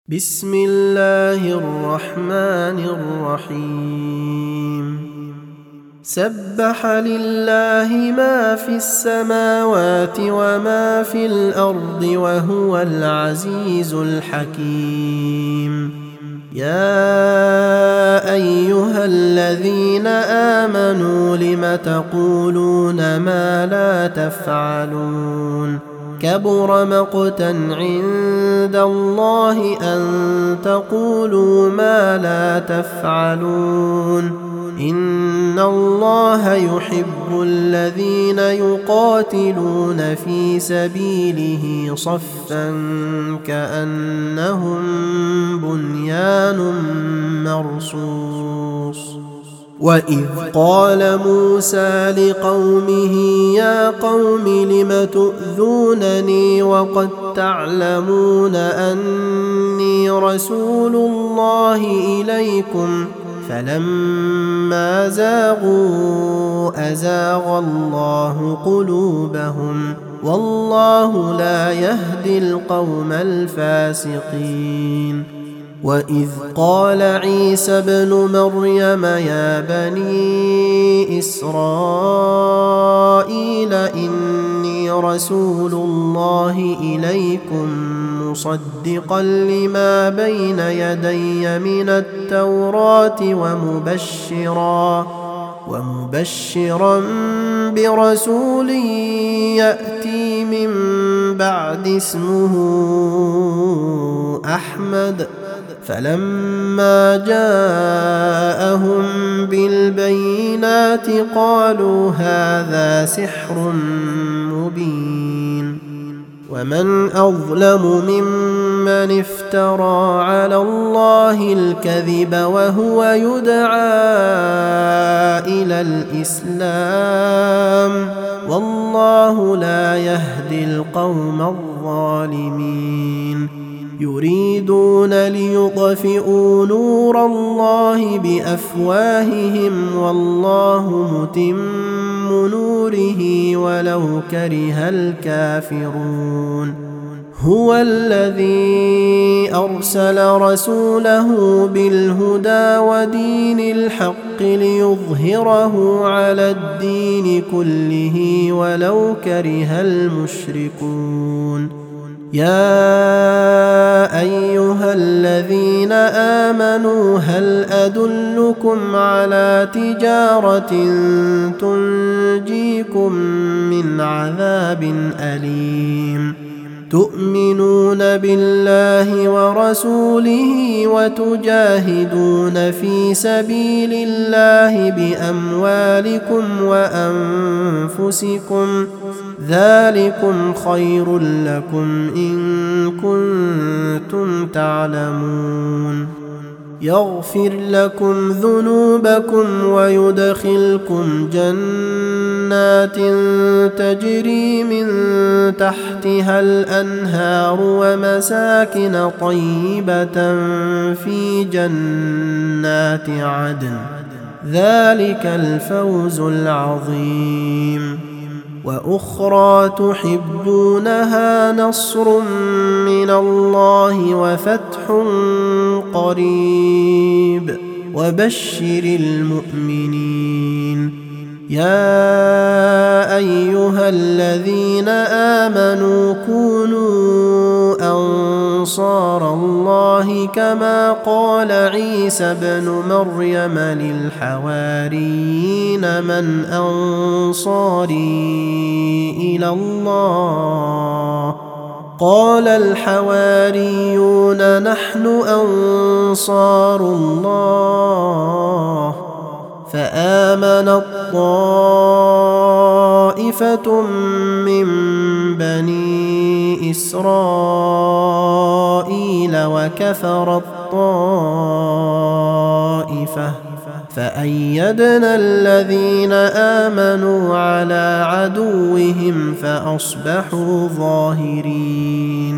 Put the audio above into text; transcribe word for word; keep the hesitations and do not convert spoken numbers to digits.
بسم الله الرحمن الرحيم سبح لله ما في السماوات وما في الأرض وهو العزيز الحكيم يا أيها الذين آمنوا لم تقولون ما لا تفعلون كبر مقتا عند الله أن تقولوا ما لا تفعلون إن الله يحب الذين يقاتلون في سبيله صفا كأنهم بنيان مرصوص وإذ قال موسى لقومه يا قوم لم تؤذونني وقد تعلمون أني رسول الله إليكم فلما زاغوا أزاغ الله قلوبهم والله لا يهدي القوم الفاسقين وإذ قال عيسى ابن مريم يا بني إسرائيل إني رسول الله إليكم مصدقا لما بين يدي من التوراة ومبشرا ومبشرا برسول يأتي من بعد اسمه أحمد فلما جاءهم بالبينات قالوا هذا سحر مبين ومن أظلم ممن افترى على الله الكذب وهو يدعى إلى الإسلام والله لا يهدي القوم الظالمين يريدون ليطفئوا نور الله بأفواههم والله متم نوره ولو كره الكافرون هو الذي أرسل رسوله بالهدى ودين الحق ليظهره على الدين كله ولو كره المشركون يا أيها الذين آمنوا هل أدلكم على تجارة تنجيكم من عذاب أليم تؤمنون بالله ورسوله وتجاهدون في سبيل الله بأموالكم وأنفسكم ذلكم خير لكم إن كنتم تعلمون يغفر لكم ذنوبكم ويدخلكم جنات تجري من تحتها الأنهار ومساكن طيبة في جنات عدن ذلك الفوز العظيم وأخرى تحبونها نصر من الله وفتح قريب وبشر المؤمنين يا أيها الذين آمنوا كونوا أنصار الله كما قال عيسى ابن مريم للحواريين من أنصاري إلى الله قال الحواريون نحن أنصار الله فآمنت طائفة من بني إسرائيل وكفرت طائفة فأيدنا الذين آمنوا على عدوهم فأصبحوا ظاهرين